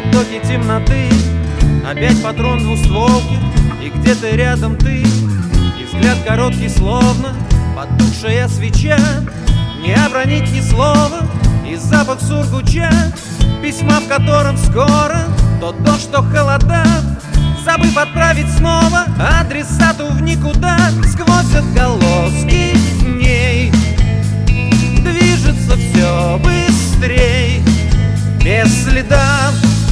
потоке темноты. Опять патрон двустволки, и где-то рядом ты. И взгляд короткий, словно потухшая свеча. Не обронить ни слова, и запах сургуча. Письма, в котором скоро тот дождь, что холода. Забыв отправить снова адресату в никуда. Сквозь отголоски дней движется все быстрей, без следа.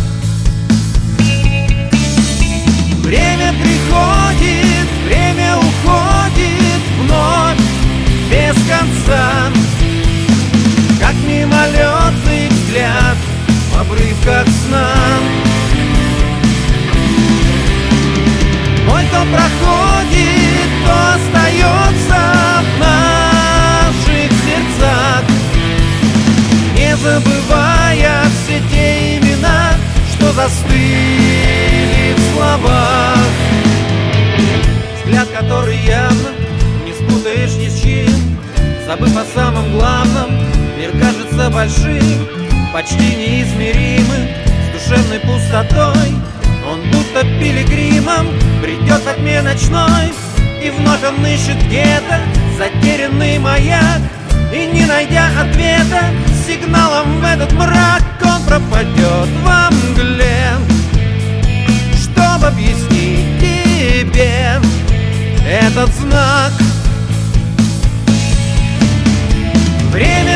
Время приходит, время уходит вновь, без конца. Как мимолетный взгляд в обрывках сна. Мой то проходит, то остается в наших сердцах, не забывая все те имена, что застыли в словах. Взгляд, который явно не спутаешь ни с чем. Забыв о самом главном, мир кажется большим, почти неизмеримым, с душевной пустотой. Он будто пилигримом придет во тьме ночной, и вновь он ищет где-то затерянный маяк. И не найдя ответа, сигналом в этот мрак он пропадет во мгле, чтоб объяснить тебе этот знак. Время